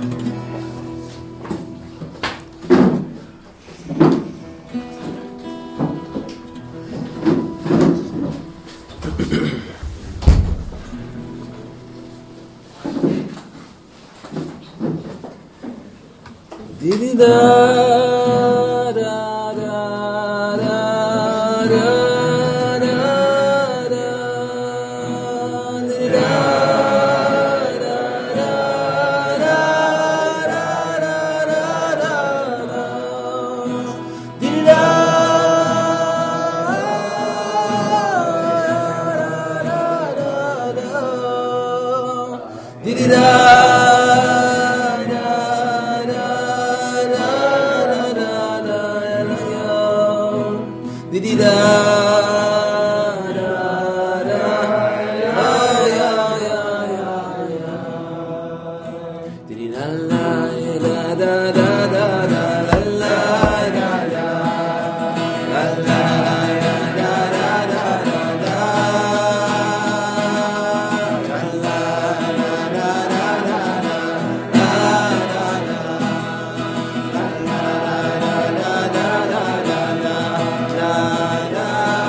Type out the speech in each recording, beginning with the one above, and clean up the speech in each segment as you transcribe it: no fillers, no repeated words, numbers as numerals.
la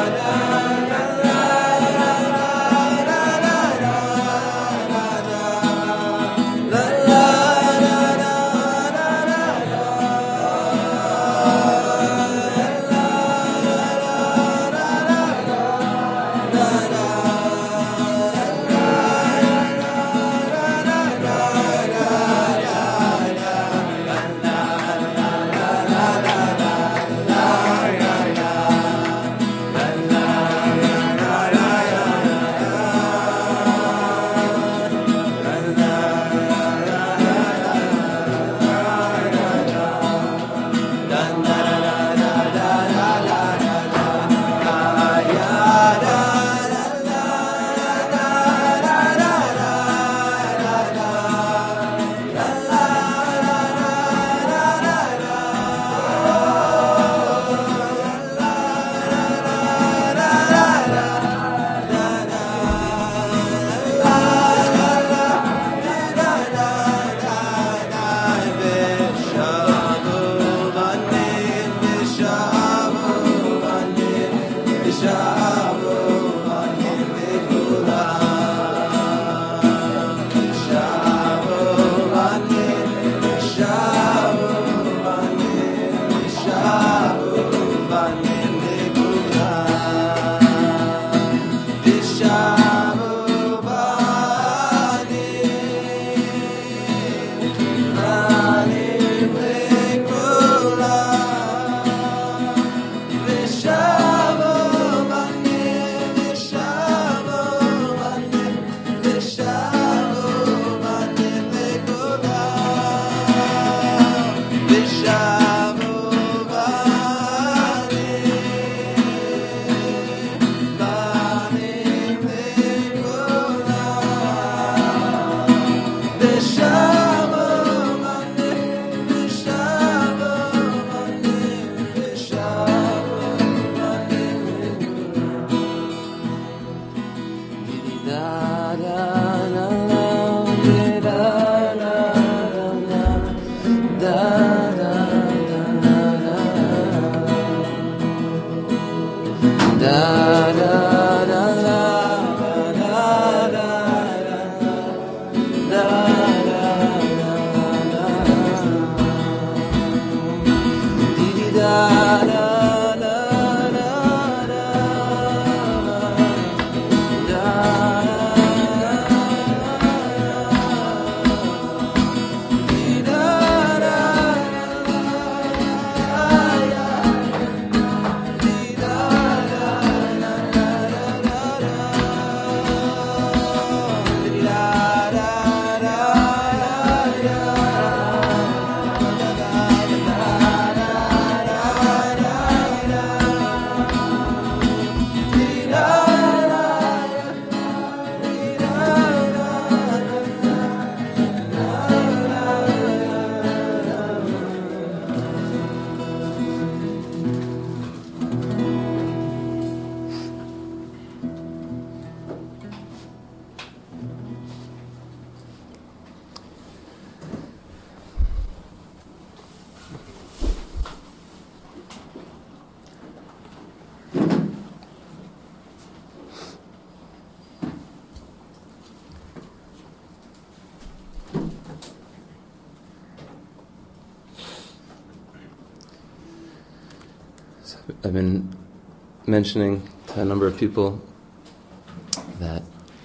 I've been mentioning to a number of people that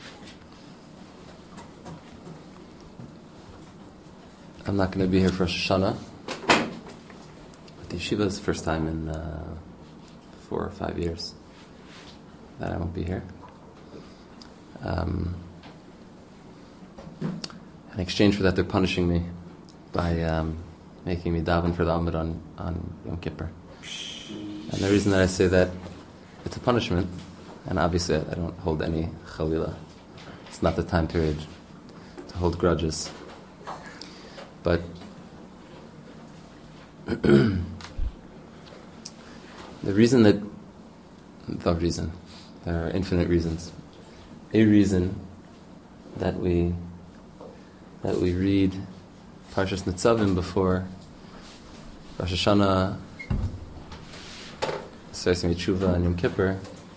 I'm not going to be here for Rosh Hashanah. The yeshiva is the first time in 4 or 5 years that I won't be here. In exchange for that, they're punishing me by making me daven for the Amud on Yom Kippur. And the reason that I say that it's a punishment, and obviously I don't hold any chalila. It's not the time period to hold grudges. But the reason, there are infinite reasons. A reason that we read Parshas Nitzavim before Rosh Hashanah, Sesame Tshuva, and Yom Kippur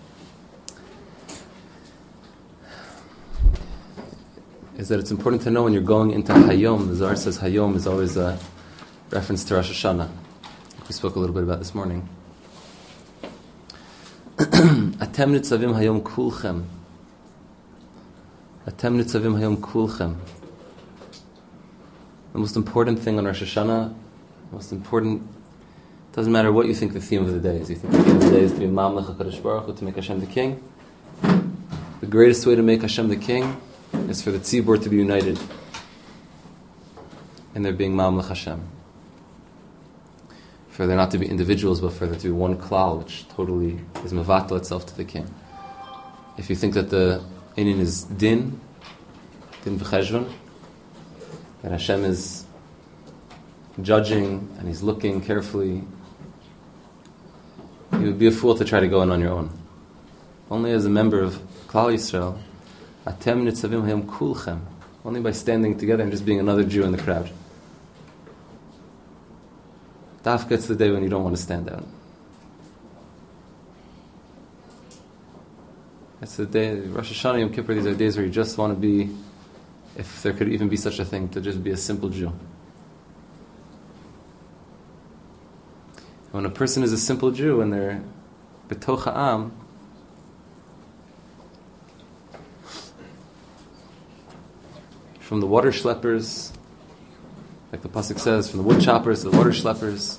is that it's important to know when you're going into Hayom. The Zohar says Hayom is always a reference to Rosh Hashanah. We spoke a little bit about this morning. Atem nitzavim hayom kulchem. Atem nitzavim hayom kulchem. The most important thing on Rosh Hashanah, doesn't matter what you think the theme of the day is. You think the theme of the day is to be Mamlech HaKadosh Baruch Hu, to make Hashem the king. The greatest way to make Hashem the king is for the tzibur to be united and there being Mamlech Hashem. For there not to be individuals, but for there to be one klal, which totally is mevatel itself to the king. If you think that the inyan is din v'cheshvan, that Hashem is judging and He's looking carefully, you would be a fool to try to go in on your own. Only as a member of Klal Yisrael, atem nitzavim hayom kulchem, only by standing together and just being another Jew in the crowd. Dafka, it's the day when you don't want to stand out. It's the day, Rosh Hashanah, Yom Kippur, these are days where you just want to be, if there could even be such a thing, to just be a simple Jew. When a person is a simple Jew and they're betoch ha'am, from the water schleppers, like the pasuk says, from the wood choppers to the water schleppers,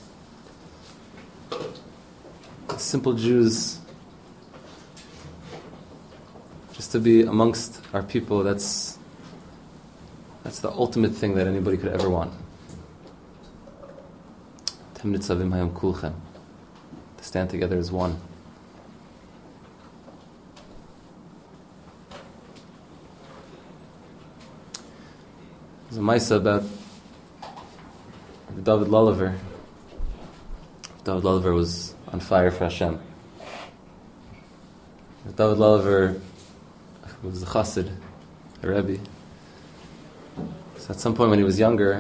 simple Jews, just to be amongst our people, that's the ultimate thing that anybody could ever want. To stand together as one. There's a Maisa about David Lulaver. David Lulaver was on fire for Hashem. David Lulaver was a chassid, a rebbe. So at some point when he was younger,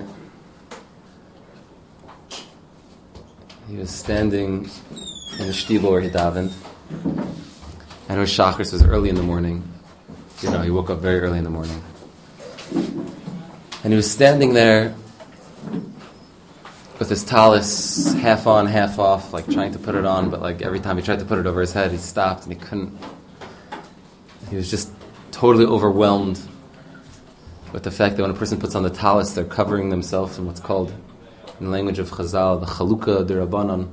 he was standing in the shtibel where he davened, and it was Shachar, so it was early in the morning. He woke up very early in the morning. And he was standing there with his talis half on, half off, like trying to put it on, but like every time he tried to put it over his head, he stopped and he couldn't. He was just totally overwhelmed with the fact that when a person puts on the talis, they're covering themselves in what's called, in the language of Chazal, the Chalukah D'Rabbanan,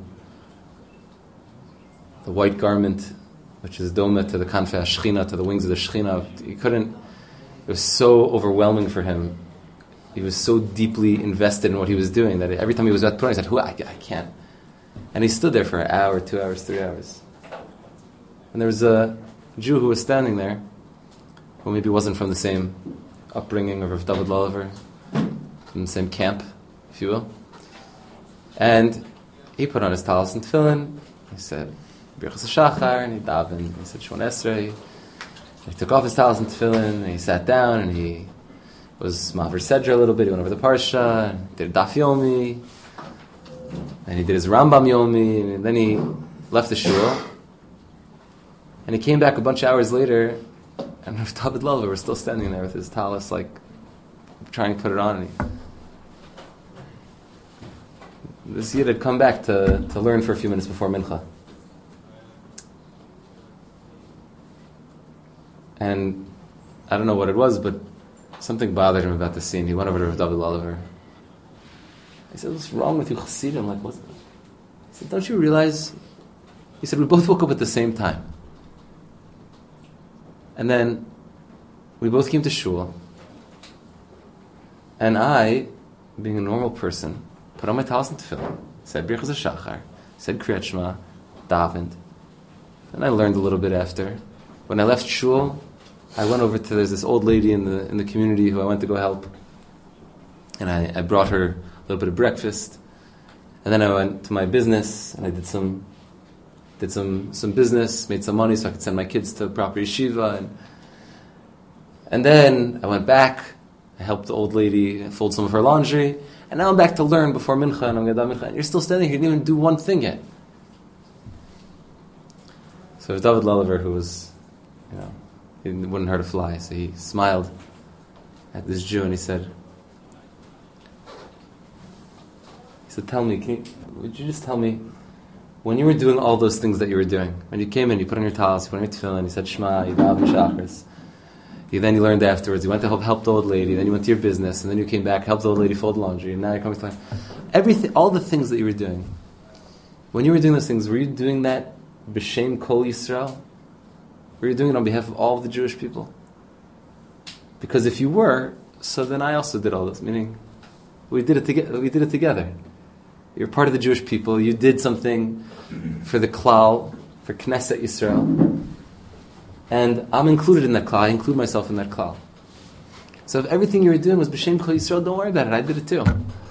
the white garment, which is doma to the kanfei HaShechina, to the wings of the Shechina. It was so overwhelming for him. He was so deeply invested in what he was doing that every time he was at Purim, he said, I can't. And he stood there for an hour, 2 hours, 3 hours. And there was a Jew who was standing there, who maybe wasn't from the same upbringing of David Lulaver, from the same camp, if you will. And he put on his talis and tefillin. He said, Birchas HaShachar, and he davened. He said, Shmon Esrei. He took off his talis and tefillin, and he sat down, and he was Maver Sedra a little bit. He went over the Parsha, and did Daf Yomi, and he did his Rambam Yomi, and then he left the shul. And he came back a bunch of hours later, and David Lulaver was still standing there with his talis, like, trying to put it on, and this Yid had come back to learn for a few minutes before Mincha. And I don't know what it was, but something bothered him about the scene. He went over to Rav David Oliver. He said, "What's wrong with you, Chassidim?" I'm like, "What?" He said, "Don't you realize?" He said, "We both woke up at the same time. And then we both came to shul. And I, being a normal person, put on my talis and tefillin, said Birchas HaShachar, said Kriyat Shema, davened. And I learned a little bit after. When I left shul, I went over to, there's this old lady in the community who I went to go help. And I brought her a little bit of breakfast. And then I went to my business, and I did some business, made some money so I could send my kids to proper yeshiva. And then I went back, I helped the old lady fold some of her laundry, and now I'm back to learn before Mincha, and I'm going to Mincha, and you're still standing here, you didn't even do one thing yet. So David Lulliver, who was, he wouldn't hurt a fly, so he smiled at this Jew and he said, "Tell me, would you just tell me, when you were doing all those things that you were doing, when you came in, you put on your talis, you put on your tefillin, you said Shema, you davened Shachris, then you learned afterwards, you went to help the old lady, then you went to your business, and then you came back, helped the old lady fold laundry, and now you're coming to life. Everything, all the things that you were doing, when you were doing those things, were you doing that b'shem kol Yisrael? Were you doing it on behalf of all of the Jewish people? Because if you were, so then I also did all this, meaning we did it together. You're part of the Jewish people. You did something for the Klal, for Knesset Yisrael. And I'm included in that Klal. I include myself in that Klal. So if everything you were doing was B'Shem Kol Yisrael, don't worry about it. I did it too.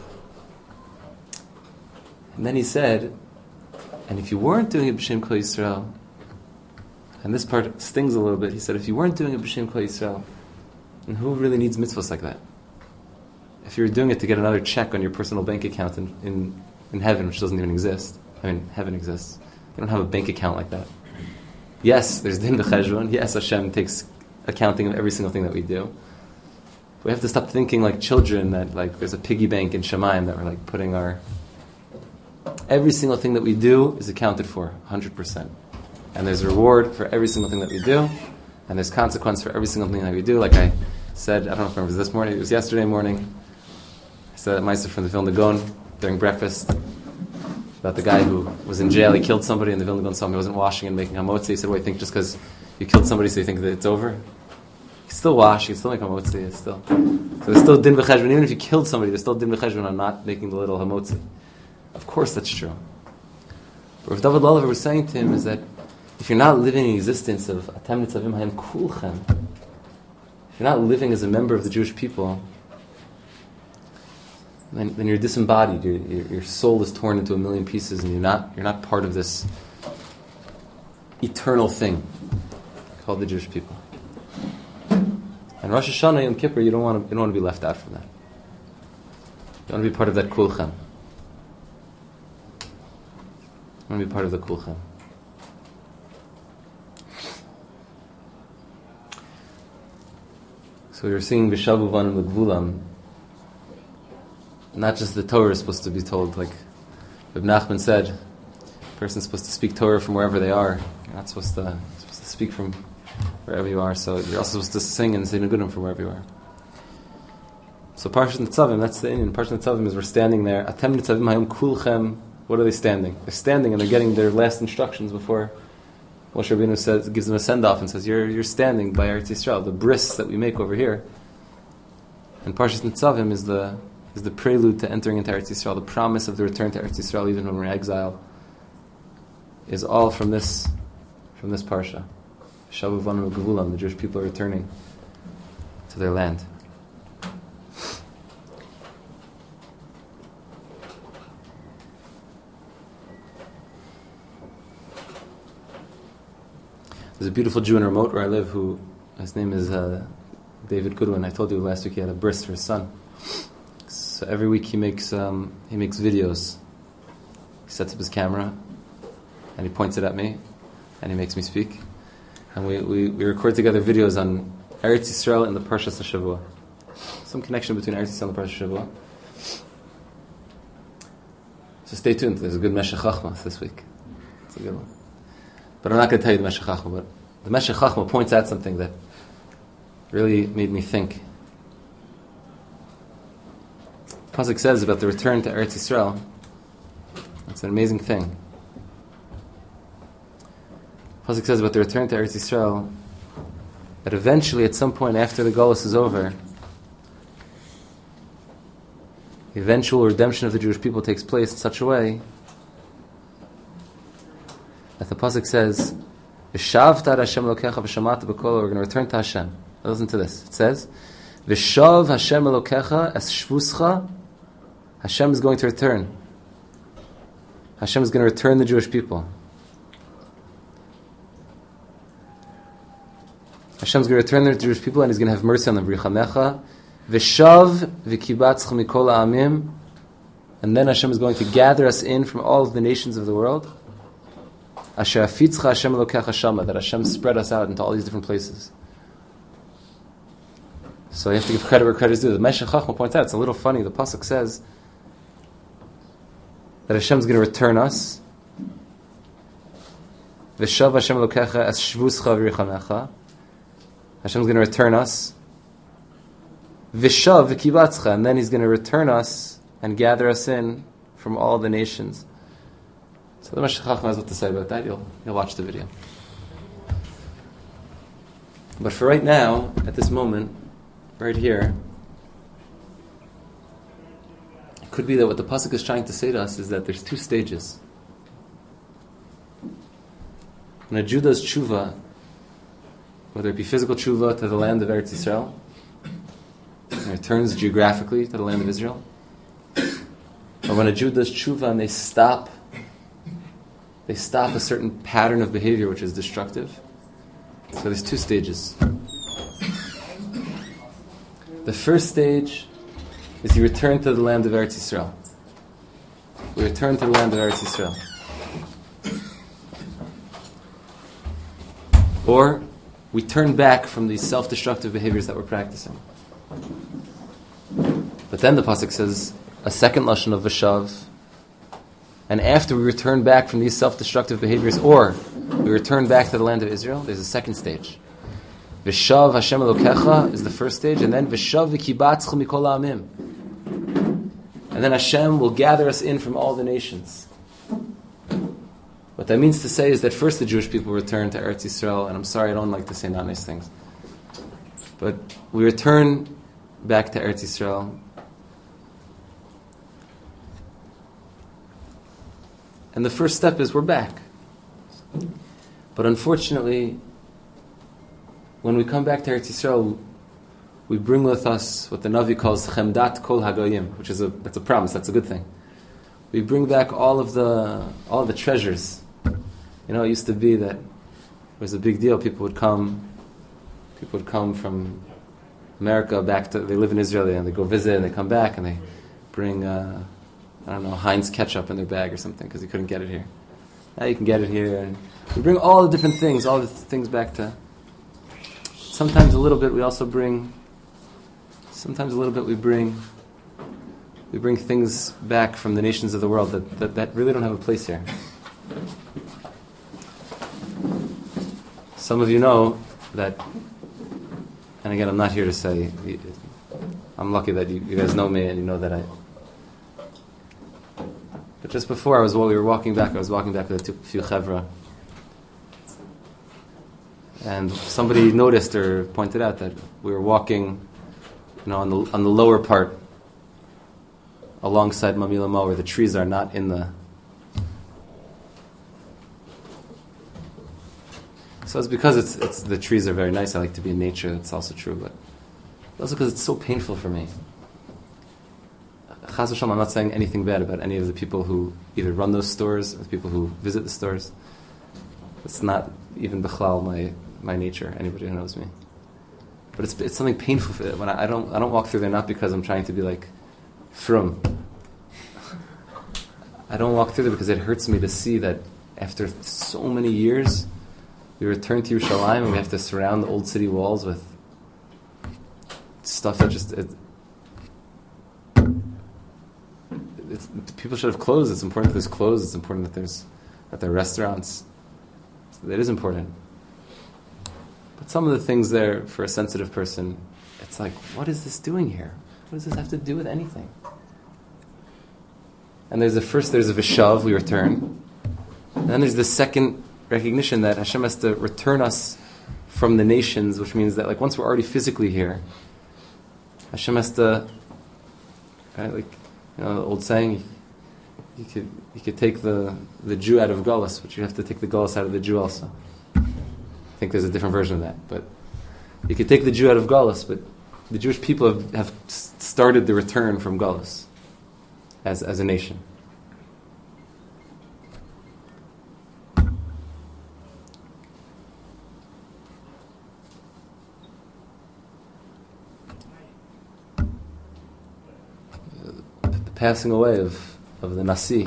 And then he said, and if you weren't doing it B'Shem Kol Yisrael, and this part stings a little bit, he said, if you weren't doing it B'Shem Kol Yisrael, then who really needs mitzvahs like that? If you were doing it to get another check on your personal bank account in heaven, which doesn't even exist. I mean, heaven exists. You don't have a bank account like that. Yes, there's din v'cheshbon. Yes, Hashem takes accounting of every single thing that we do. We have to stop thinking like children that like there's a piggy bank in Shemaim that we're like putting our... Every single thing that we do is accounted for, 100%. And there's a reward for every single thing that we do, and there's consequence for every single thing that we do. Like I said, I don't know if it was this morning, it was yesterday morning, I said at Meister from the Vilna Gaon during breakfast about the guy who was in jail. He killed somebody, and the Vilna Gaon saw him. He wasn't washing and making hamotzi. He said, "Well, you think just because you killed somebody, so you think that it's over? You can still wash. You can still make hamotzi. It's still so there's still din v'cheshbon. Even if you killed somebody, there's still din v'cheshbon on not making the little hamotzi. Of course, that's true. But what David Lulliver was saying to him is that if you're not living in existence of Atem Nitzavim Hayim Kulchem, if you're not living as a member of the Jewish people, then you're disembodied. Your soul is torn into a million pieces, and you're not part of this eternal thing called the Jewish people. And Rosh Hashanah, Yom Kippur, you don't want to be left out from that. You want to be part of that kulchem. You want to be part of the kulchem. So we were singing V'shavu Banim L'Gvulam. Not just the Torah is supposed to be told, like Reb Nachman said, a person's supposed to speak Torah from wherever they are. You're not supposed to speak from wherever you are, so you're also supposed to sing and say Negudim from wherever you are. So Parshat Nitzavim, that's the Indian. Parshat Nitzavim is we're standing there. Atem Nitzavim Hayom Kulchem. What are they standing? They're standing and they're getting their last instructions before Moshe Rabbeinu gives them a send-off and says, you're standing by Eretz Yisrael, the bris that we make over here. And Parshat Nitzavim is the prelude to entering into Eretz Yisrael. The promise of the return to Eretz Yisrael, even when we're in exile, is all from this parsha. Shavu Vanu Gevulam, the Jewish people are returning to their land. There's a beautiful Jew in Remote where I live who, his name is David Goodwin. I told you last week he had a bris for his son. So every week he makes videos. He sets up his camera and he points it at me and he makes me speak. And we record together videos on Eretz Yisrael and the Parshas HaShavua. Some connection between Eretz Yisrael and the Parshas HaShavua. So stay tuned. There's a good Meshech Chachma this week. It's a good one. But I'm not going to tell you the Meshech Chachma. But the Meshech Chachma points out something that really made me think. Pasuk says about the return to Eretz Yisrael. It's an amazing thing. Pasuk says about the return to Eretz Yisrael that eventually, at some point after the Golus is over, the eventual redemption of the Jewish people takes place in such a way that the Pasuk says, "V'shavta Hashem Elokecha v'shamata b'kol." We're going to return to Hashem. Listen to this. It says, "V'shav Hashem Elokecha es shvuscha." Hashem is going to return. Hashem is going to return the Jewish people. Hashem is going to return the Jewish people, and He's going to have mercy on them. V'richamecha v'shav v'kibatzcha mikol ha'amim. And then Hashem is going to gather us in from all of the nations of the world. Asher afitzcha Hashem Elokecha shama, that Hashem spread us out into all these different places. So you have to give credit where credit is due. The Meshech Chachma points out, it's a little funny, the Pasuk says that Hashem is going to return us. V'shav Hashem Elokecha es shvuscha v'richamecha. Hashem is going to return us. V'shav v'kibatzcha, and then He's going to return us and gather us in from all the nations. So the Meshech Chachma has what to say about that. You'll watch the video. But for right now, at this moment, right here, it could be that what the Pasuk is trying to say to us is that there's two stages. When a Jew does tshuva, whether it be physical tshuva to the land of Eretz Yisrael, and returns geographically to the land of Israel, or when a Jew does tshuva and they stop a certain pattern of behavior which is destructive. So there's two stages. The first stage is you return to the land of Eretz Yisrael. We return to the land of Eretz Yisrael. Or we turn back from these self-destructive behaviors that we're practicing. But then the Pasuk says a second lashon of V'shav. And after we return back from these self-destructive behaviors, or we return back to the land of Israel, there's a second stage. V'shav Hashem Elokecha is the first stage, and then V'shav v'kibatzcha mikol ha'amim. And then Hashem will gather us in from all the nations. What that means to say is that first the Jewish people return to Eretz Yisrael, and I'm sorry, I don't like to say not nice things. But we return back to Eretz Yisrael. And the first step is we're back. But unfortunately, when we come back to Eretz Yisrael, we bring with us what the Navi calls chemdat kol hagoyim, that's a promise, that's a good thing. We bring back all of the treasures. You know, it used to be that it was a big deal. People would come from America back to, they live in Israel, and they go visit, and they come back, and they bring Heinz ketchup in their bag or something because you couldn't get it here. Now you can get it here, and we bring all the different things, all the things back to. Sometimes a little bit we also bring. Sometimes a little bit we bring things back from the nations of the world that really don't have a place here. Some of you know that, and again, I'm not here to say. I'm lucky that you guys know me and you know that I. But just before while we were walking back, I was walking back with a few chevra, and somebody noticed or pointed out that we were walking, on the lower part, alongside Mamila Mo, where the trees are not in the. So it's because it's the trees are very nice. I like to be in nature. That's also true, but also because it's so painful for me. Chas v'shalom, I'm not saying anything bad about any of the people who either run those stores or the people who visit the stores. It's not even b'chlal my nature. Anybody who knows me, but it's something painful for it. When I don't walk through there not because I'm trying to be like frum. I don't walk through there because it hurts me to see that after so many years we return to Yerushalayim and we have to surround the old city walls with stuff that just. People should have clothes. It's important that there's clothes. It's important that there are restaurants. It is important. But some of the things there, for a sensitive person, it's like, what is this doing here? What does this have to do with anything? And there's a Vishav, we return. And then there's the second recognition that Hashem has to return us from the nations, which means that like once we're already physically here, Hashem has to, right, like, you know, the old saying, you could take the Jew out of Galus, but you have to take the Galus out of the Jew also. I think there's a different version of that, but you could take the Jew out of Galus, but the Jewish people have started the return from Galus as a nation. The passing away of the Nasi,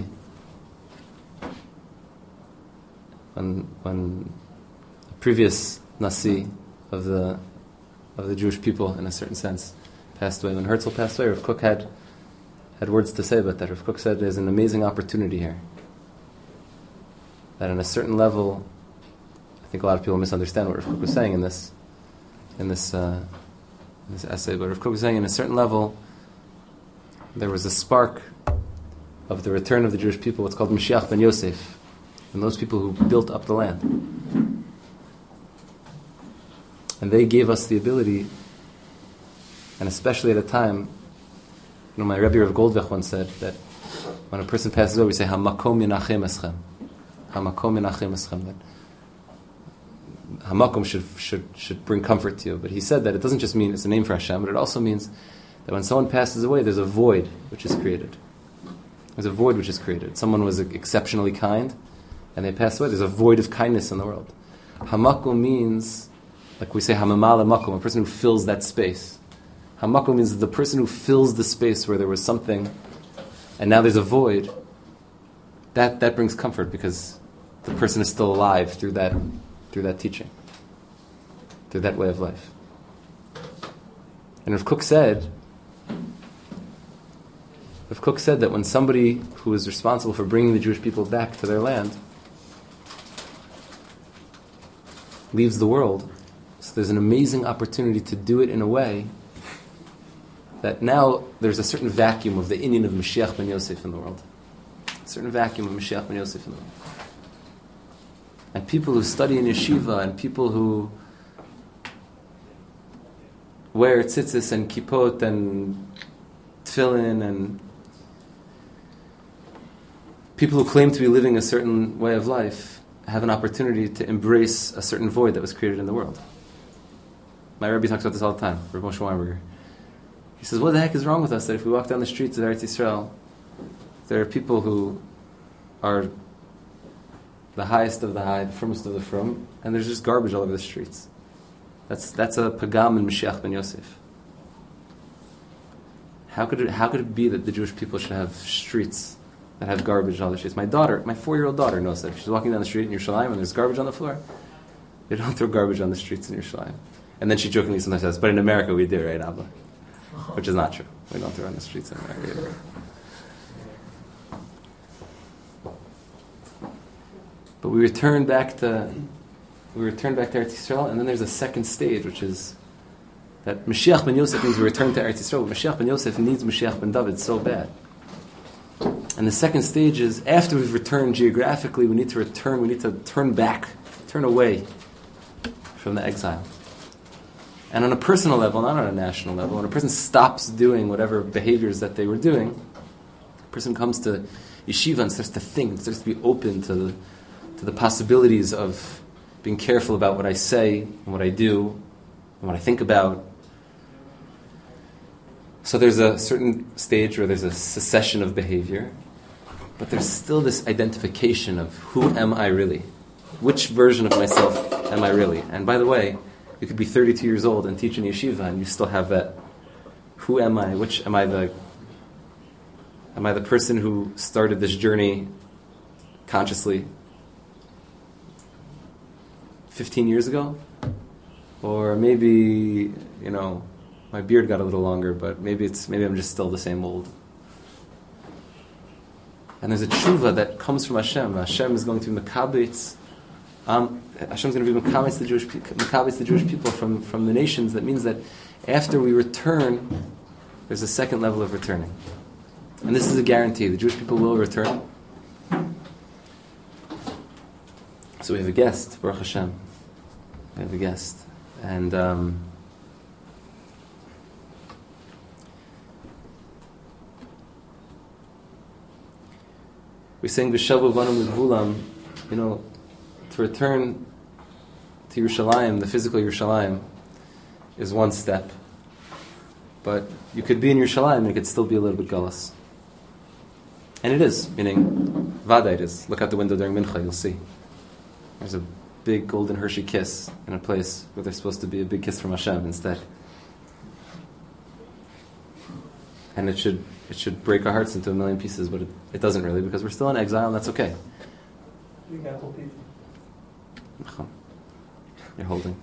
when the previous Nasi of the Jewish people, in a certain sense, passed away. When Herzl passed away, Rav Kook had words to say about that. Rav Kook said there's an amazing opportunity here. That on a certain level, I think a lot of people misunderstand what Rav Kook was saying in this essay, but Rav Kook was saying in a certain level, there was a spark of the return of the Jewish people, what's called Mashiach ben Yosef, and those people who built up the land. And they gave us the ability, and especially at a time, my Rebbe Rav Goldwech once said that when a person passes away, we say, Hamakom Yenachem Eschem. Hamakom Yenachem Eschem. That Hamakom should bring comfort to you. But he said that it doesn't just mean it's a name for Hashem, but it also means that when someone passes away, there's a void which is created. There's a void which is created. Someone was exceptionally kind, and they passed away. There's a void of kindness in the world. Hamakom means, like we say, Hamamala Makom, a person who fills that space. Hamakom means the person who fills the space where there was something, and now there's a void. That brings comfort because the person is still alive through that teaching, through that way of life. And Rav Kook said that when somebody who is responsible for bringing the Jewish people back to their land leaves the world, so there's an amazing opportunity to do it in a way that now there's a certain vacuum of the inyan of Mashiach ben Yosef in the world. A certain vacuum of Mashiach ben Yosef in the world. And people who study in yeshiva and people who wear tzitzis and kippot and tefillin and people who claim to be living a certain way of life have an opportunity to embrace a certain void that was created in the world. My Rebbe talks about this all the time, Rav Moshe Weinberger. He says, what the heck is wrong with us that if we walk down the streets of Eretz Yisrael, there are people who are the highest of the high, the firmest of the firm, and there's just garbage all over the streets. That's a pagam in Mashiach ben Yosef. How could it be that the Jewish people should have streets that have garbage on the streets? My 4-year-old daughter knows that. If she's walking down the street in Yerushalayim and there's garbage on the floor, they don't throw garbage on the streets in Yerushalayim. And then she jokingly sometimes says, but in America we do, right, Abba? Which is not true. We don't throw on the streets in America either. But we return back to Eretz Yisrael, and then there's a second stage, which is that Mashiach ben Yosef means we return to Eretz Yisrael. Mashiach ben Yosef needs Mashiach ben David so bad. And the second stage is, after we've returned geographically, we need to turn back, turn away from the exile. And on a personal level, not on a national level, when a person stops doing whatever behaviors that they were doing, a person comes to yeshiva and starts to think, starts to be open to the possibilities of being careful about what I say and what I do and what I think about. So there's a certain stage where there's a cessation of behavior, but there's still this identification of who am I really? Which version of myself am I really? And by the way, you could be 32 years old and teach in yeshiva and you still have that. Who am I? Am I the person who started this journey consciously 15 years ago? Or maybe, my beard got a little longer, but maybe I'm just still the same old. And there's a tshuva that comes from Hashem. Hashem is going to makabetz Hashem's going to be Makabes the Jewish people from the nations. That means that after we return, there's a second level of returning. And this is a guarantee. The Jewish people will return. So we have a guest, Baruch Hashem. We have a guest. And we sang V'shavu Banu Migvulam, to return to Yerushalayim, the physical Yerushalayim, is one step. But you could be in Yerushalayim and it could still be a little bit galus. And it is, meaning, Vada it is. Look out the window during Mincha, you'll see. There's a big golden Hershey kiss in a place where there's supposed to be a big kiss from Hashem instead. And it should break our hearts into a million pieces, but it doesn't really, because we're still in exile, and that's okay. Big apple pizza. You're holding.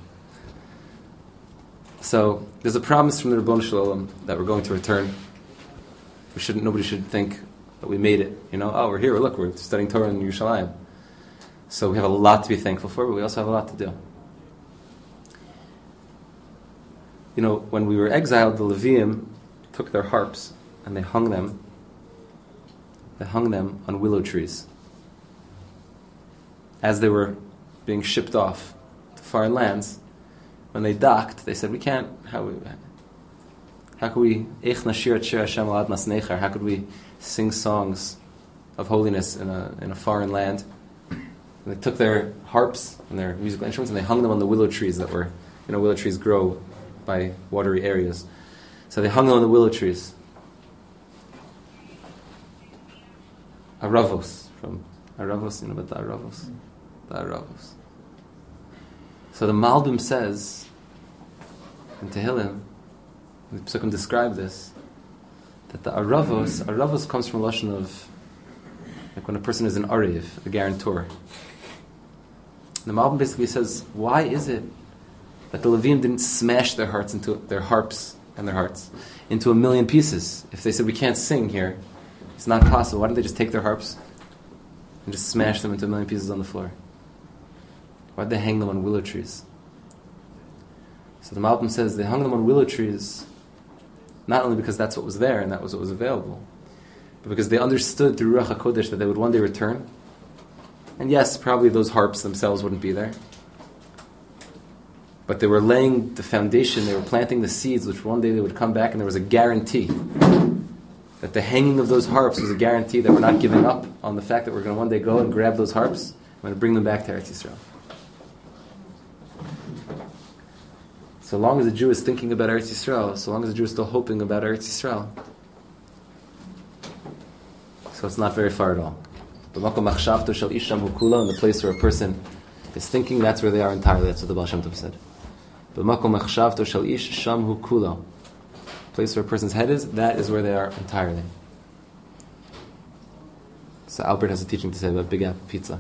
So there's a promise from the Ribono Shel Olam that we're going to return. Nobody should think that we made it. We're here. Look, we're studying Torah in Yerushalayim. So we have a lot to be thankful for, but we also have a lot to do. When we were exiled, the Leviim took their harps and they hung them on willow trees. As they were being shipped off to foreign lands, when they docked, they said, we can't, how could we sing songs of holiness in a foreign land? And they took their harps and their musical instruments and they hung them on the willow trees that were, willow trees grow by watery areas. So they hung them on the willow trees. Aravos, from Aravos, about the Aravos? The Aravos. So the Malbim says, in Tehillim, the Pesukim describe this, that the Aravos comes from a lashon of, like when a person is an Arev, a guarantor. The Malbim basically says, why is it that the Leviim didn't smash their harps and their harps into a million pieces? If they said, we can't sing here, it's not possible. Why don't they just take their harps and just smash them into a million pieces on the floor? Why did they hang them on willow trees? So the Malbim says they hung them on willow trees not only because that's what was there and that was what was available, but because they understood through Ruach HaKodesh that they would one day return. And yes, probably those harps themselves wouldn't be there. But they were laying the foundation, they were planting the seeds, which one day they would come back, and there was a guarantee that the hanging of those harps was a guarantee that we're not giving up on the fact that we're going to one day go and grab those harps, we're going to bring them back to Eretz Yisrael. So long as a Jew is thinking about Eretz Yisrael, so long as a Jew is still hoping about Eretz Yisrael, so it's not very far at all. In the place where a person is thinking, that's where they are entirely. That's what the Baal Shem Tov said. Place where a person's head is, that is where they are entirely. So Albert has a teaching to say about Big Apple Pizza.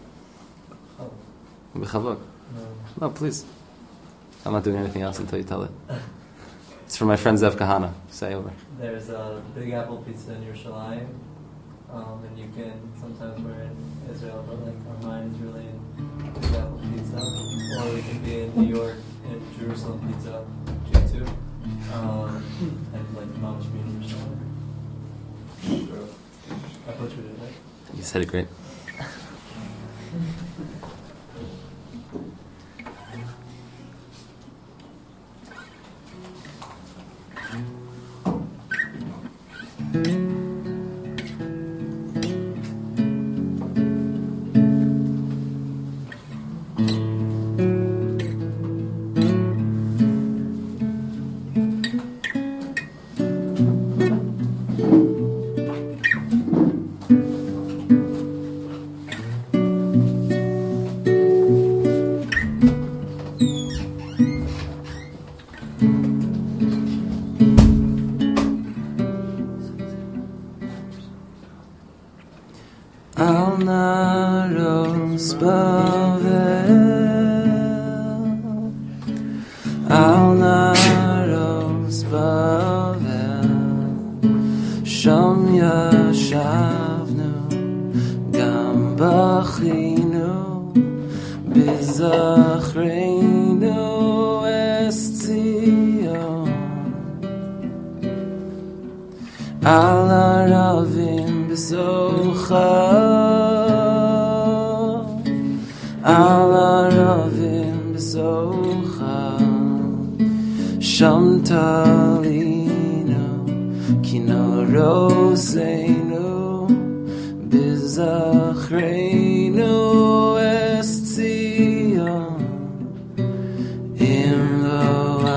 No, please. I'm not doing anything else until you tell it. It's from my friend Zev Kahana. Say over. There's a Big Apple Pizza in Yerushalayim, and you can sometimes we're in Israel, but like our mind is really in Big Apple Pizza, or we can be in New York in Jerusalem Pizza G2, and like Mamash be in Yerushalayim. I butchered it, right? You said it great. Bizachreinu es Tzion Al Aravim B'socha Al Aravim B'socha Sham Talinu Kinoroseinu Bizachreinu es Tzion Im lo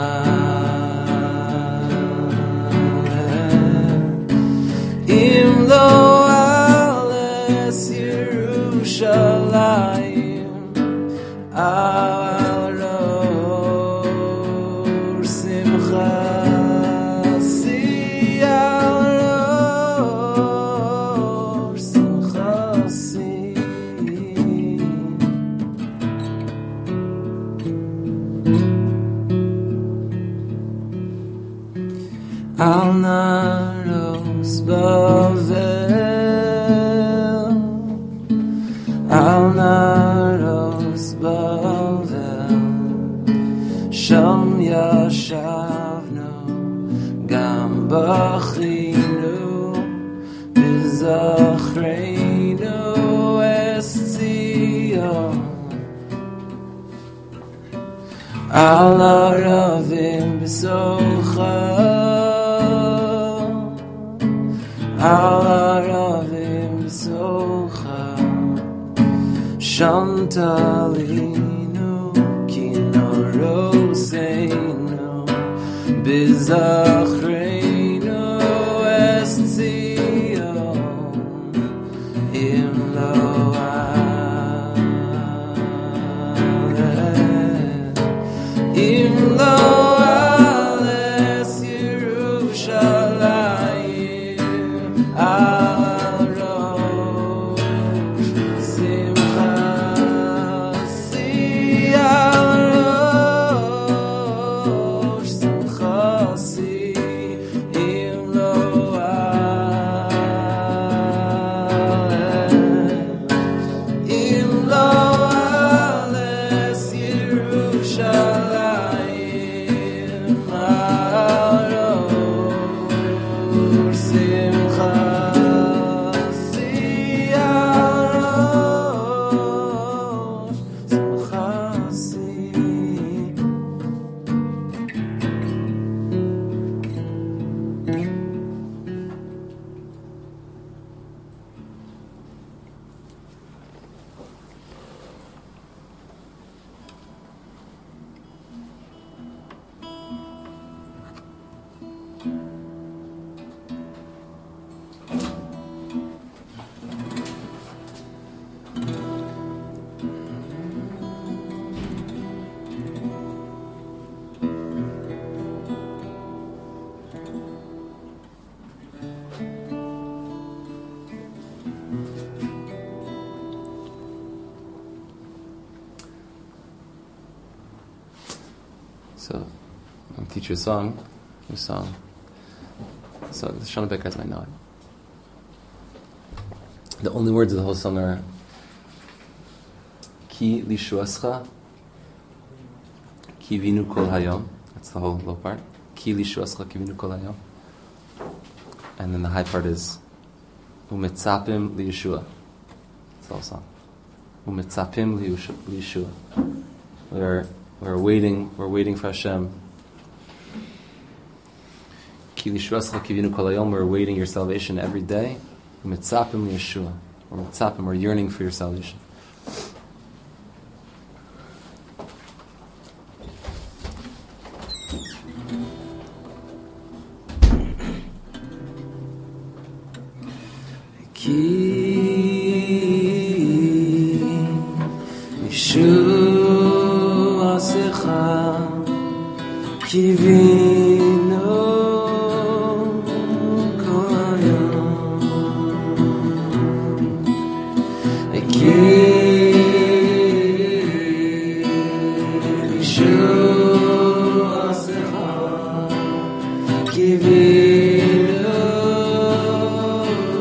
Im lo ales Yerushalayim al ror simcha si al ror simcha si al naros bavel al naros bavel sham yashavnu gam bachinu bizachreinu es Tzion al aravim b'socha al aravim b'socha sham talinu kinoroseinu bizachreinu es Tzion im lo im lo ales Yerushalayim al rosh simcha si al rosh simcha si im lo im lo ales Yerushalayim al rosh simcha si al rosh simcha si So, I'll teach you a song, new song. So, the Shana Bekas might know it. The only words of the whole song are Ki lishuascha, kivinu kol hayom. That's the whole low part. Ki lishuascha, kivinu kol hayom. And then the high part is Umetzapim liyeshua. That's the whole song. Umetzapim liyeshua. We're waiting for Hashem. Ki lishuascha kivinu kol hayom. We're awaiting your salvation every day. Umetzapim liyeshua. We're yearning for your salvation. Ki lishuascha kivinu kol hayom. Ki lishuascha kivinu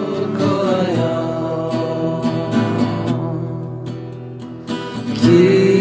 kol hayom. Ki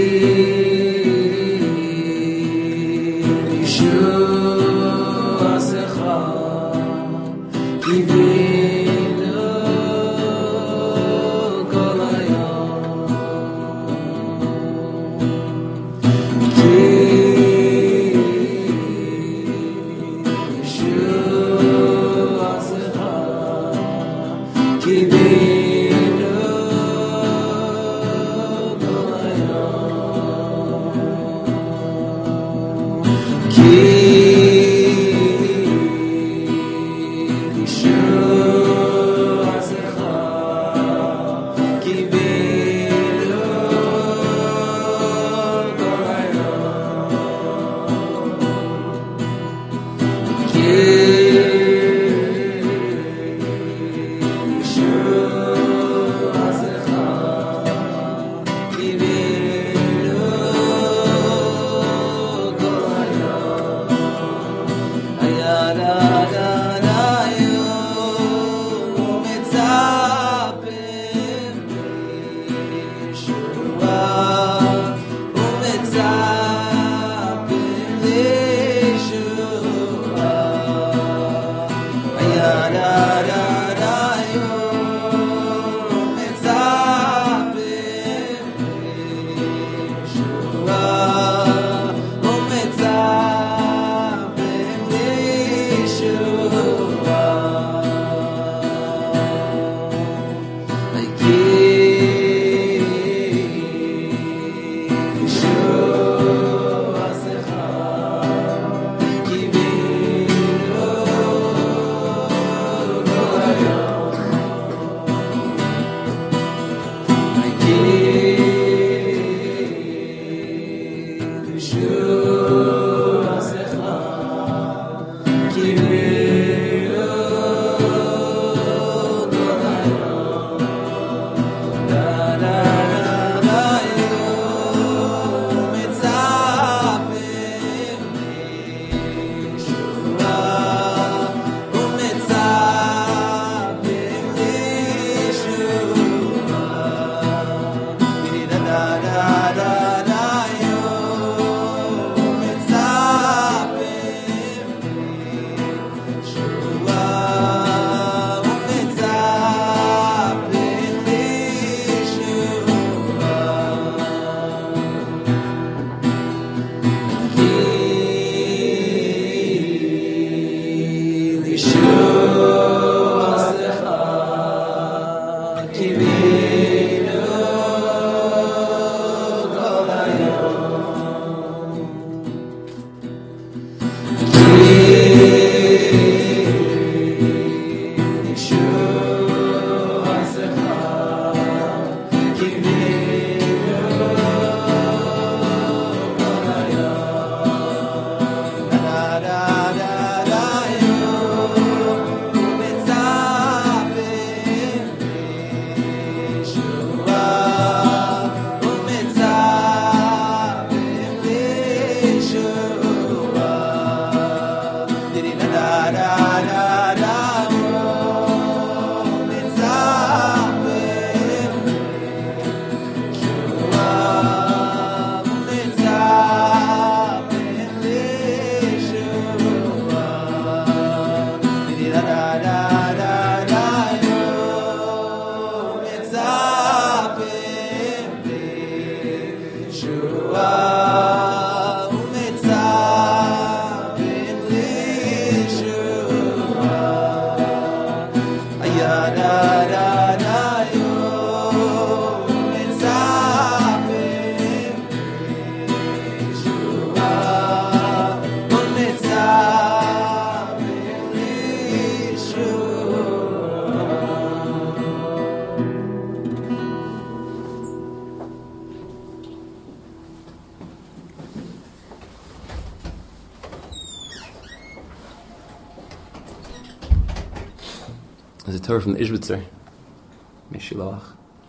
There's a Torah from the Ishbitzer, Meshilach.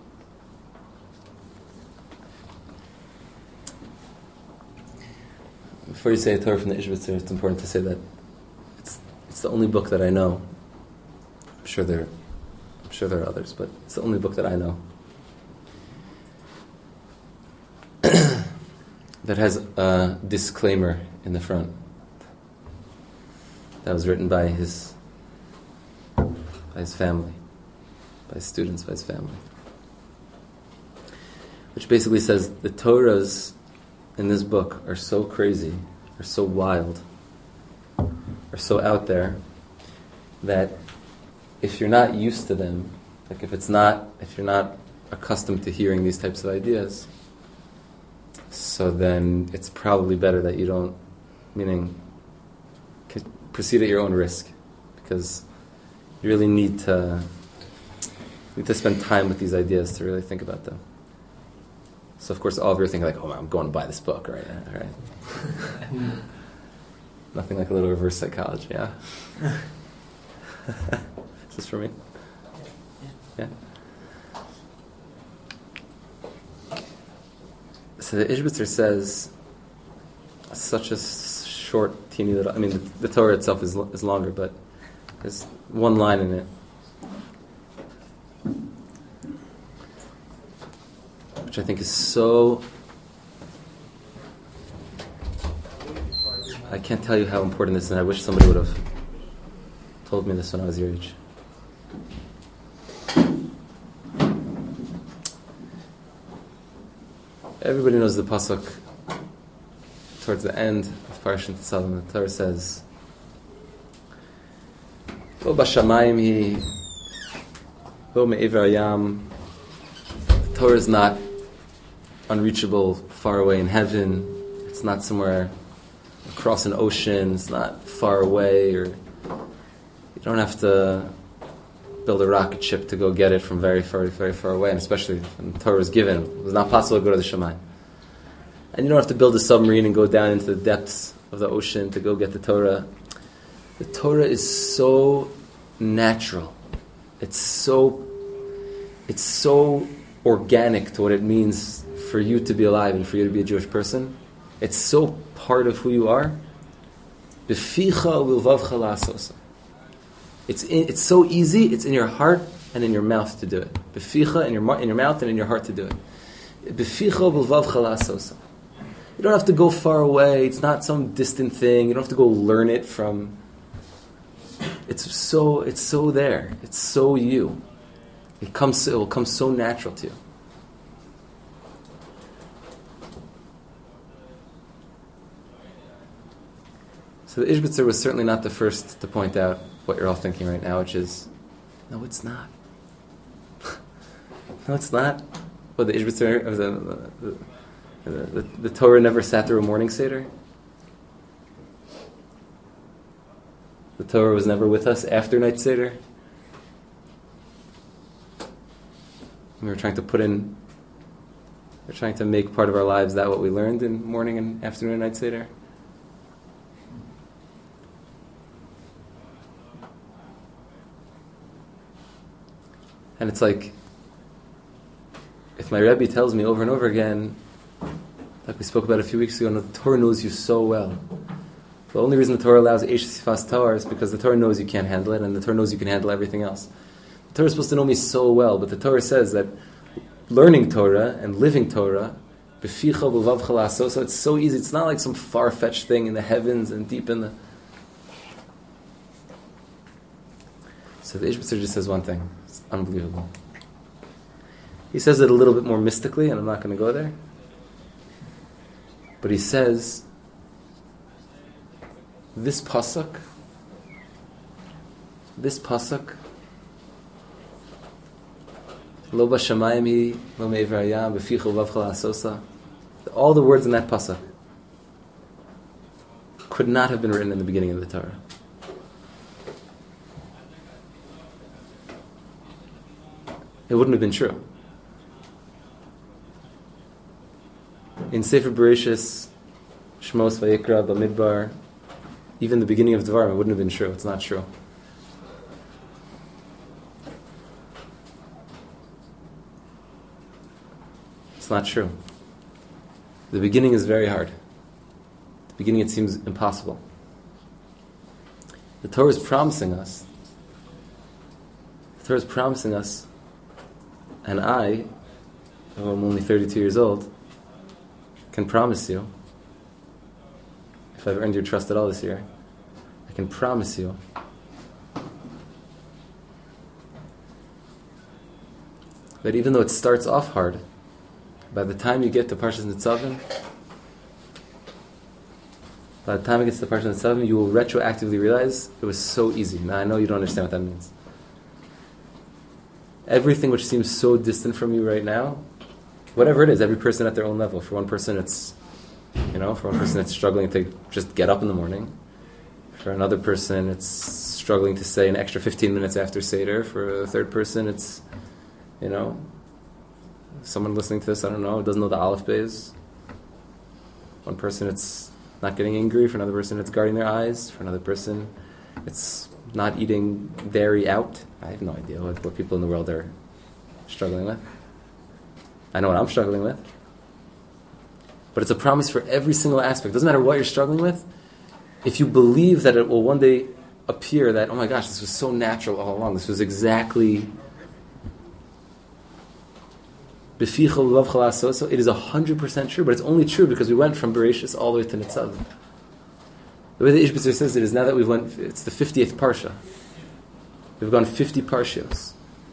Before you say a Torah from the Ishbitzer, it's important to say that it's the only book that I know. I'm sure there are others, but it's the only book that I know that has a disclaimer in the front. That was written by his family, by his students, by his family. Which basically says the Torahs in this book are so crazy, are so wild, are so out there, that if you're not used to them, like if you're not accustomed to hearing these types of ideas, so then it's probably better that you don't, meaning proceed at your own risk, because you really need to spend time with these ideas to really think about them. So of course all of you are thinking like, oh, I'm going to buy this book right now, right? Nothing like a little reverse psychology, yeah? Is this for me? Yeah? So the Ishbitzer says, such a short, teeny little, I mean the Torah itself is longer, but there's one line in it which I think is so, I can't tell you how important this is, and I wish somebody would have told me this when I was your age. Everybody knows the pasuk towards the end of Parashat Tzalim. The Torah says, "Lo b'shamayim hi, lo me'ever hayam." The Torah is not unreachable, far away in heaven. It's not somewhere across an ocean. It's not far away, or you don't have to build a rocket ship to go get it from very, very, very far away. And especially when the Torah was given, it was not possible to go to the Shamayim. And you don't have to build a submarine and go down into the depths of the ocean to go get the Torah. The Torah is so natural. It's so organic to what it means for you to be alive and for you to be a Jewish person. It's so part of who you are. Beficha u'lvavcha la'asosa. It's so easy. It's in your heart and in your mouth to do it. Beficha in your mouth and in your heart to do it. Beficha u'lvavcha la'asosa. You don't have to go far away. It's not some distant thing. You don't have to go learn it from. It's so there. It's so you. It will come so natural to you. So the Ishbitzer was certainly not the first to point out what you're all thinking right now, which is, no, it's not. No, it's not. Well, the Ishbitzer, the Torah never sat through a morning Seder. The Torah was never with us after night Seder. We were trying to make part of our lives that what we learned in morning and afternoon and night Seder. And it's like, if my Rebbe tells me over and over again, like we spoke about a few weeks ago, no, the Torah knows you so well. The only reason the Torah allows Eish Sifas Torah is because the Torah knows you can't handle it, and the Torah knows you can handle everything else. The Torah is supposed to know me so well, but the Torah says that learning Torah and living Torah, b'ficha b'vavcha la'aso, so it's so easy. It's not like some far-fetched thing in the heavens and deep in the... So the Ishbitzer just says one thing. It's unbelievable. He says it a little bit more mystically, and I'm not going to go there. But he says, this pasuk, lo b'shamayim hi, lo me'ever hayam, b'ficha u'vavcha la'asosa, all the words in that pasuk could not have been written in the beginning of the Torah. It wouldn't have been true. In Sefer Bereshis, Shmos, Vayikra, Bamidbar, even the beginning of Devarim, it wouldn't have been true. It's not true. It's not true. The beginning is very hard. The beginning, it seems impossible. The Torah is promising us. And I, who am only 32 years old, can promise you, if I've earned your trust at all this year, I can promise you that even though it starts off hard, by the time you get to Parshas Nitzavim, you will retroactively realize it was so easy. Now I know you don't understand what that means. Everything which seems so distant from you right now, whatever it is, every person at their own level. For one person it's struggling to just get up in the morning. For another person it's struggling to say an extra 15 minutes after Seder. For a third person it's, someone listening to this, I don't know, doesn't know the Aleph Beis. One person it's not getting angry. For another person it's guarding their eyes. For another person it's not eating dairy out. I have no idea what people in the world are struggling with. I know what I'm struggling with. But it's a promise for every single aspect. It doesn't matter what you're struggling with. If you believe that it will one day appear that, oh my gosh, this was so natural all along. This was exactly... It is 100% true, but it's only true because we went from Bereshis all the way to Nitzavim. The way the Ishbitzer says it is now that it's the 50th Parsha. We've gone 50 Parshios.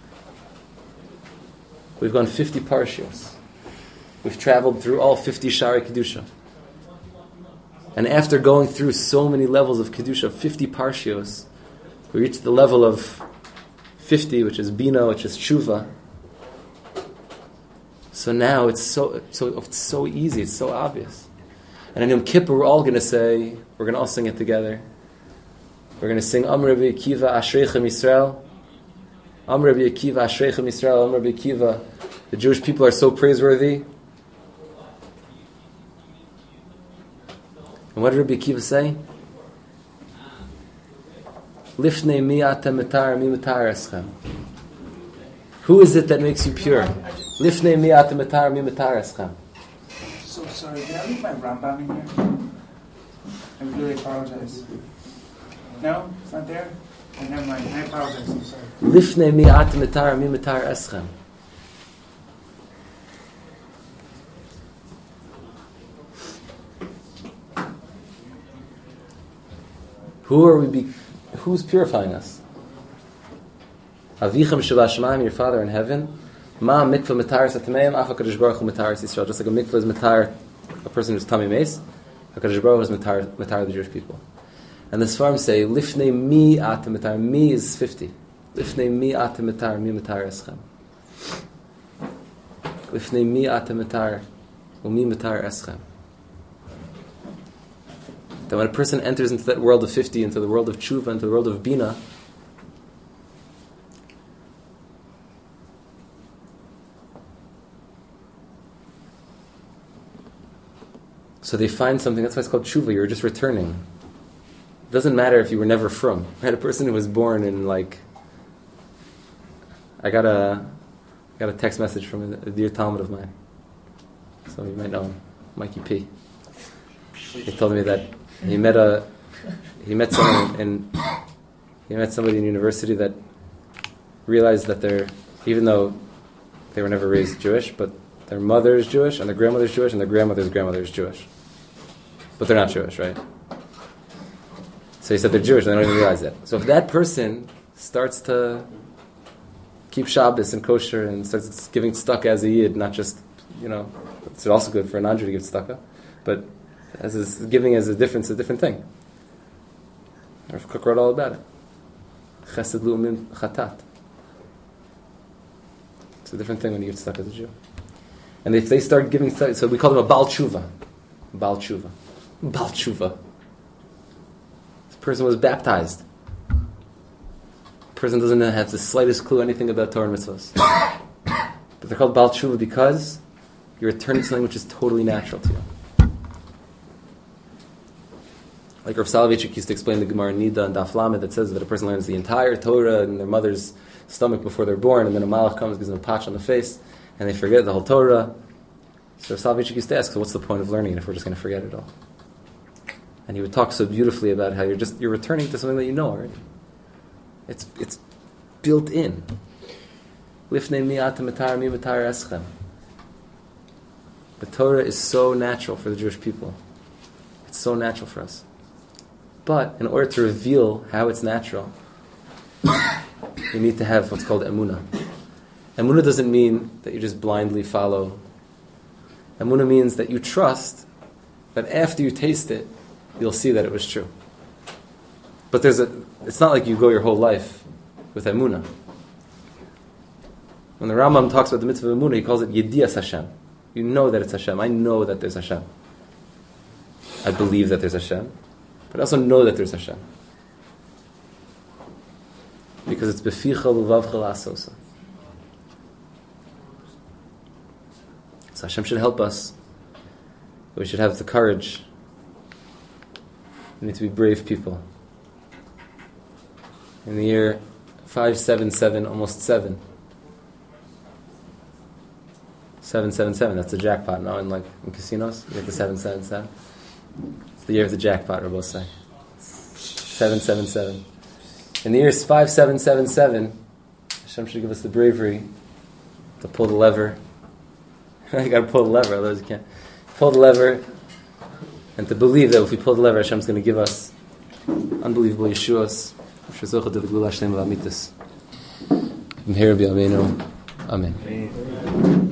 We've gone 50 Parshios. We've traveled through all 50 Shari Kedusha. And after going through so many levels of Kedusha, 50 Parshios, we reached the level of 50, which is Bina, which is Tshuva. So now it's so easy, it's so obvious. And in Yom Kippur, we're all going to all sing it together. We're going to sing Am Rabbi Akiva Ashreichem Yisrael. Am Rabbi Akiva Ashreichem Yisrael. Am Rabbi Akiva. The Jewish people are so praiseworthy. And what did Rabbi Akiva say? Lifnei mi atem metar mi metar eschem. Who is it that makes you pure? Lifnei mi atem metar mi metar eschem. So sorry, did I leave my Rambam in here? I really apologize. No? It's not there? Never mind. I apologize. I'm sorry. Lifnei mi atem metar mi metar eschem. Who's purifying us? Avichem Shabashmaim, your Father in heaven. Ma mikvah metaris atameim, af HaKadosh Baruch Hu metaris Yisrael. Just like a mikvah is metar a person who's tummy mace, HaKadosh Baruch Hu is metar the Jewish people. And the Sfarim say, Lifnei mi atem mitar. Mi is 50. Lifnei mi atem mitar, mi mitar eschem. Lifnei mi atem mitar, mi mitar eschem. That when a person enters into that world of 50, into the world of tshuva, into the world of bina, so they find something, that's why it's called tshuva, you're just returning. It doesn't matter if you were never from. I had a person who was born in I got a text message from a dear Talmud of mine. So you might know him, Mikey P. He told me that he met somebody in university that realized that even though they were never raised Jewish, but their mother is Jewish, and their grandmother is Jewish, and their grandmother's grandmother is Jewish. But they're not Jewish, right? So he said they're Jewish, and they don't even realize that. So if that person starts to keep Shabbos and kosher and starts giving tzedakah as a yid, not just, it's also good for a non-Jew to give tzedakah, but giving as a different thing. Rav Kook wrote all about it. Chesed lu'umin chatat. It's a different thing when you give tzedakah as a Jew. And if they start giving tzedakah, so we call them a Baal Tshuva. Baal Tshuva. Baal Tshuva. This person was baptized. The person doesn't have the slightest clue anything about Torah and mitzvahs. But they're called Baal Tshuva because you're returning to something which is totally natural to you. Like Rav Soloveitchik used to explain the Gemara Nida and Daf Lamed that says that a person learns the entire Torah in their mother's stomach before they're born, and then a malach comes, gives them a patch on the face, and they forget the whole Torah. So Rav Soloveitchik used to ask, so what's the point of learning it if we're just going to forget it all? And he would talk so beautifully about how you're returning to something that you know already. It's built in. Lifnei mi atem mitar, mi mitar eschem. The Torah is so natural for the Jewish people. It's so natural for us. But in order to reveal how it's natural, you need to have what's called emunah. Emunah doesn't mean that you just blindly follow. Emunah means that you trust that after you taste it, you'll see that it was true. But it's not like you go your whole life with emunah. When the Rambam talks about the mitzvah of emunah, he calls it yedias Hashem. You know that it's Hashem. I know that there's Hashem. I believe that there's Hashem. But I also know that there's Hashem. Because it's beficha luvavcha la'asosa. So Hashem should help us. We should have the courage. We need to be brave people. In the year 577, almost 7. 777, that's the jackpot now in casinos. You get the 777. It's the year of the jackpot, we're both saying. 777. In the year 5777, Hashem should give us the bravery to pull the lever. You gotta pull the lever, otherwise you can't. Pull the lever, and to believe that if we pull the lever, Hashem's going to give us unbelievable Yeshuas. Amen.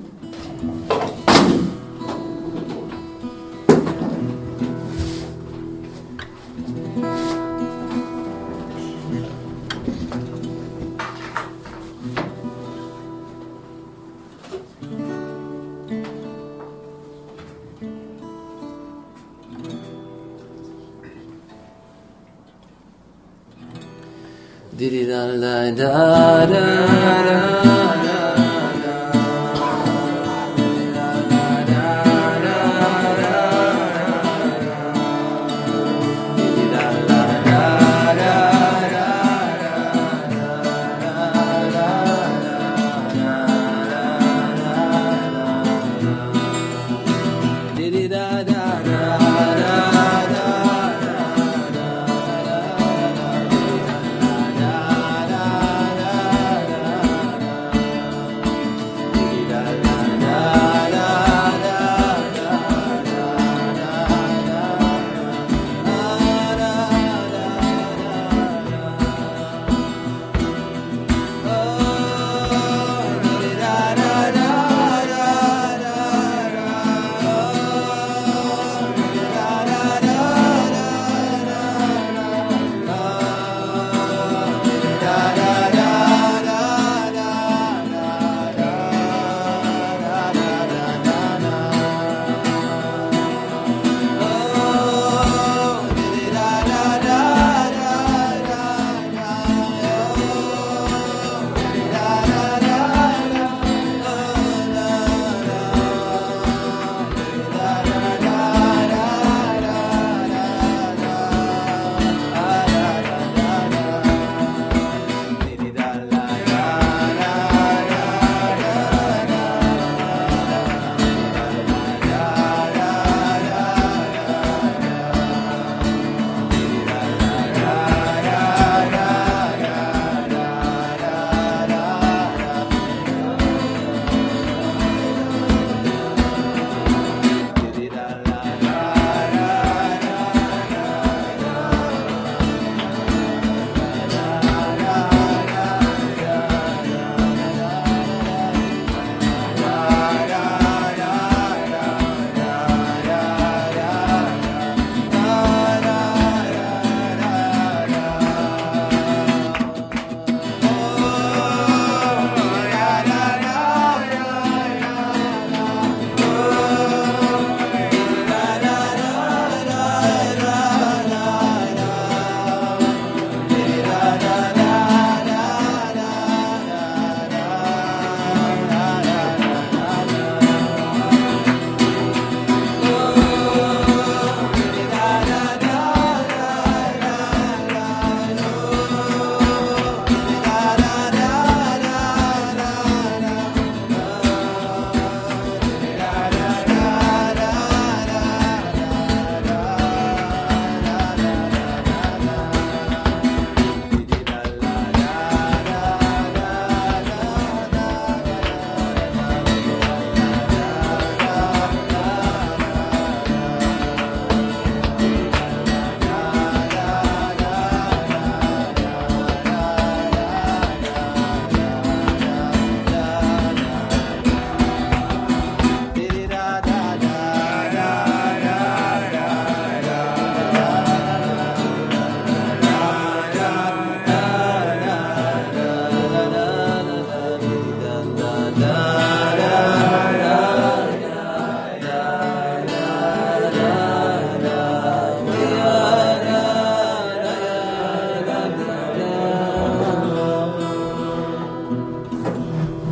Didi da da da da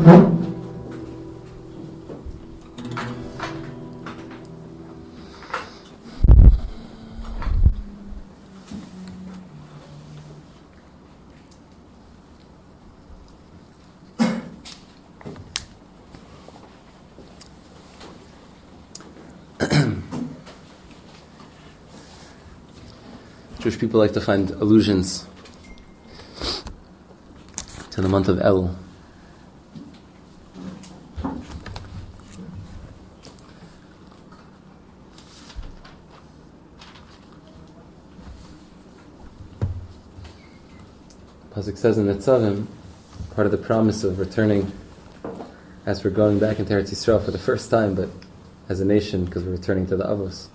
Jewish people like to find allusions to the month of El. Pasuk says in Netzavim, part of the promise of returning, as we're going back into Eretz Yisrael for the first time, but as a nation, because we're returning to the Avos.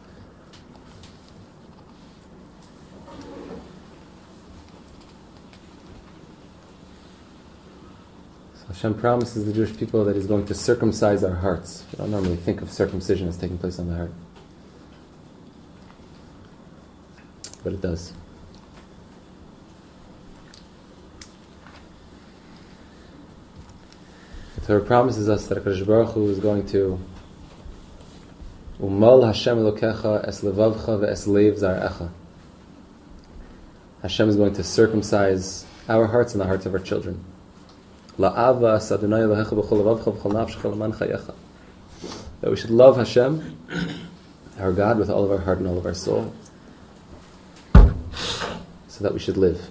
So Hashem promises the Jewish people that He's going to circumcise our hearts. We don't normally think of circumcision as taking place on the heart, but it does. The Torah promises us that HaKadosh Baruch Hu is going to Umal Hashem Elokecha es levavcha ve'es leiv zar'echa. Hashem is going to circumcise our hearts and the hearts of our children. La'ava es Adonai Elohecha b'chol levavcha v'chol nafshecha l'man chayecha. That we should love Hashem, our God, with all of our heart and all of our soul, so that we should live.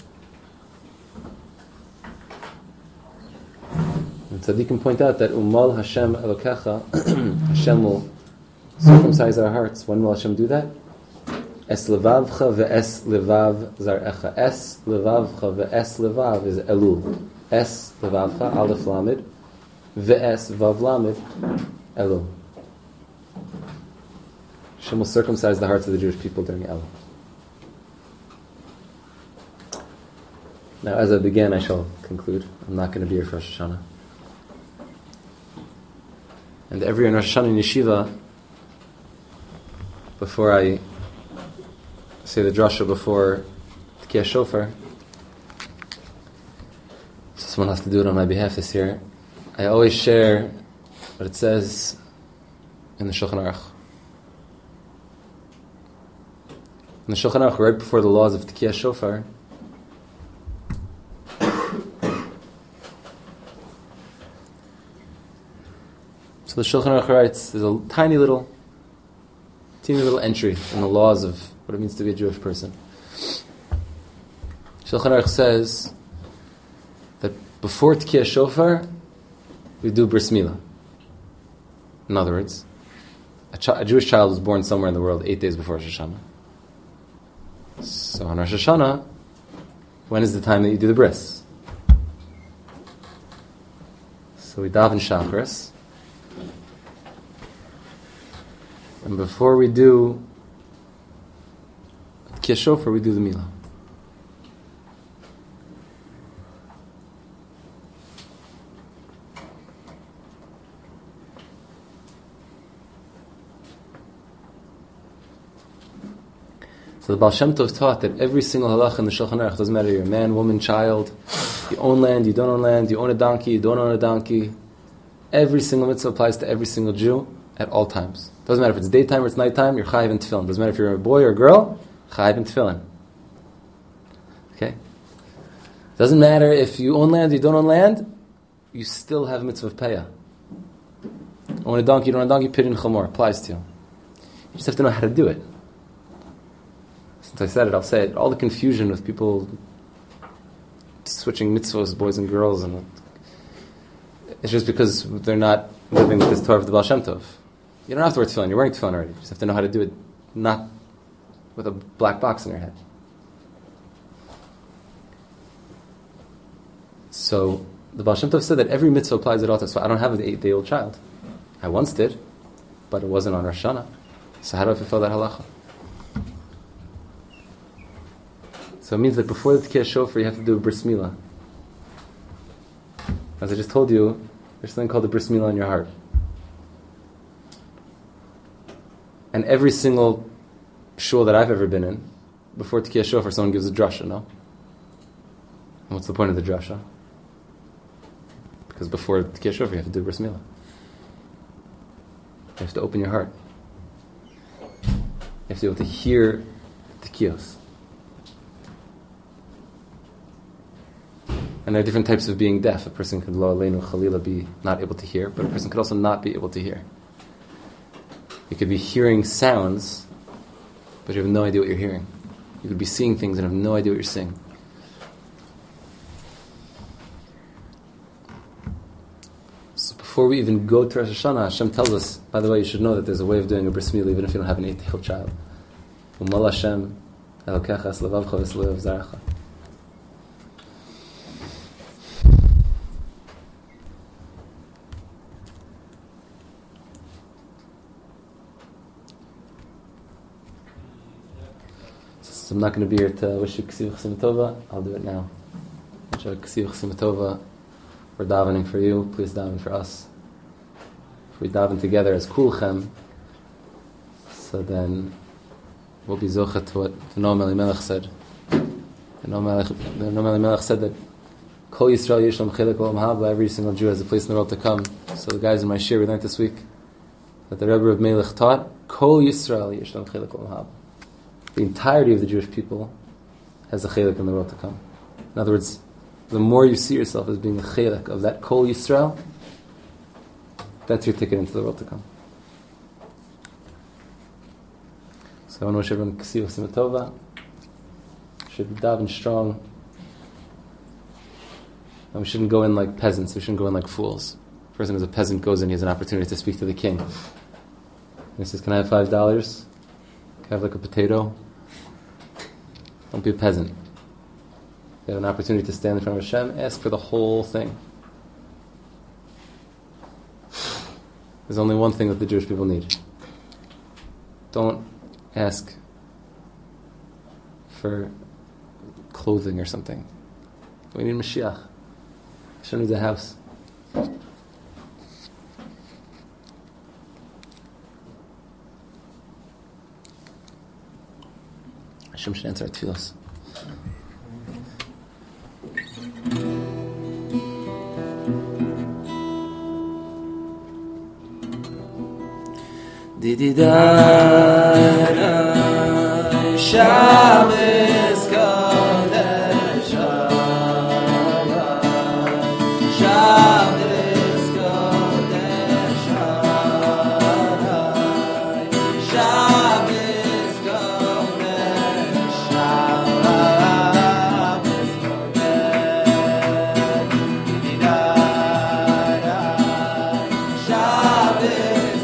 And Tzaddikim point out that Umal Hashem Elokecha, Hashem will circumcise our hearts. When will Hashem do that? Es levavcha ve'es levav zar'echa. Es levavcha ve'es levav is Elul. Es levavcha, Aleph Lamed, ve'es vav Lamed, Elul. Hashem will circumcise the hearts of the Jewish people during Elul. Now, as I began, I shall conclude. I'm not going to be here for Rosh Hashanah. And every year in Rosh Hashanah in Yeshiva, before I say the drasha before Tkiyah Shofar, so someone has to do it on my behalf this year, I always share what it says in the Shulchan Aruch. In the Shulchan Aruch, right before the laws of Tkiyah Shofar, so the Shulchan Aruch writes, there's a teeny little entry in the laws of what it means to be a Jewish person. Shulchan Aruch says that before Tkiyah Shofar, we do Bris Milah. In other words, a Jewish child was born somewhere in the world 8 days before Rosh Hashanah. So on Rosh Hashanah, when is the time that you do the bris? So we daven Shacharis. And before we do Tkiyah Shofar, we do the Milah. So the Baal Shem Tov taught that every single halacha in the Shulchan Aruch, doesn't matter if you're a man, woman, child, you own land, you don't own land, you own a donkey, you don't own a donkey, every single mitzvah applies to every single Jew at all times. Doesn't matter if it's daytime or it's nighttime, you're chayiv in tefillin. Doesn't matter if you're a boy or a girl, chayiv in tefillin. Okay? Doesn't matter if you own land or you don't own land, you still have mitzvah of payah. Own a donkey, you don't own a donkey, pidyon chamor, applies to you. You just have to know how to do it. Since I said it, I'll say it. All the confusion with people switching mitzvahs, boys and girls, and it's just because they're not living with this Torah of the Baal Shem Tov. You don't have to wear tefillin. You're wearing tefillin already. You just have to know how to do it, not with a black box in your head. So the Baal Shem Tov said that every mitzvah applies at all times. So I don't have an 8-day-old child. I once did, but it wasn't on Rosh Hashanah. So how do I fulfill that halacha? So it means that before the Tkiyah Shofar, you have to do a Bris Milah. As I just told you, there's something called the Bris Milah in your heart. And every single shul that I've ever been in, before Tkiyah Shofar, someone gives a drasha, no? And what's the point of the drasha? Because before Tekiyah Shofar, you have to do Bris Milah. You have to open your heart. You have to be able to hear Tekiyos. And there are different types of being deaf. A person could, lo aleinu chalila, be not able to hear, but a person could also not be able to hear. You could be hearing sounds, but you have no idea what you're hearing. You could be seeing things and have no idea what you're seeing. So before we even go to Rosh Hashanah, Hashem tells us, by the way, you should know that there's a way of doing a bris milah even if you don't have an 8-year-old child. U'mal Hashem elokecha es levavcha v'es levav zarecha. So I'm not going to be here to wish you Ksiv Chasima Tova. I'll do it now. Ksiv Chasima Tova. We're davening for you. Please daven for us. If we daven together as Kulchem, so then we'll be zocha to what the Noam Elimelech said. The Noam Elimelech said that Kol Yisrael Yishlam Chilek Olam Haba. Every single Jew has a place in the world to come. So the guys in my shir we learned this week that the Rebbe of Melech taught Kol Yisrael Yishlam Chilek Olam Haba. The entirety of the Jewish people has a chilek in the world to come. In other words, the more you see yourself as being a chilek of that Kol Yisrael, that's your ticket into the world to come. So I want to wish everyone Ksiv Chasima Tova. Should be daven strong. And we shouldn't go in like peasants. We shouldn't go in like fools. A person who's a peasant goes in, he has an opportunity to speak to the king. And he says, can I have $5? Can I have like a potato? Don't be a peasant. You have an opportunity to stand in front of Hashem, ask for the whole thing. There's only one thing that the Jewish people need. Don't ask for clothing or something. We need Mashiach. Hashem needs a house. Hashem should answer our tefillos. Dididai Shabbos Kodesh Shabbos Kodesh Shabbos Kodesh Shabbos Kodesh Dididai Shabbos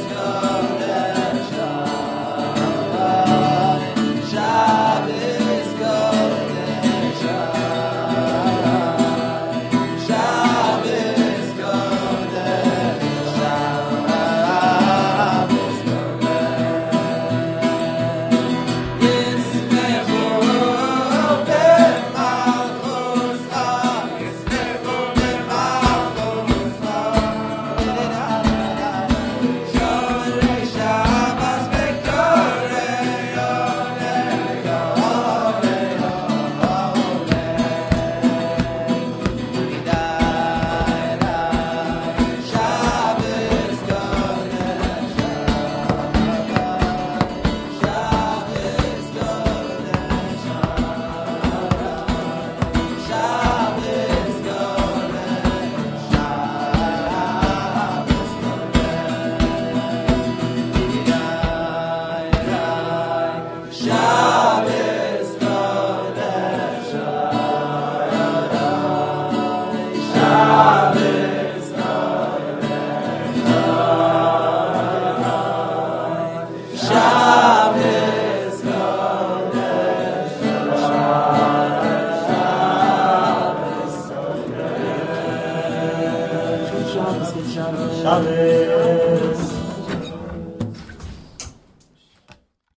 Shabbos.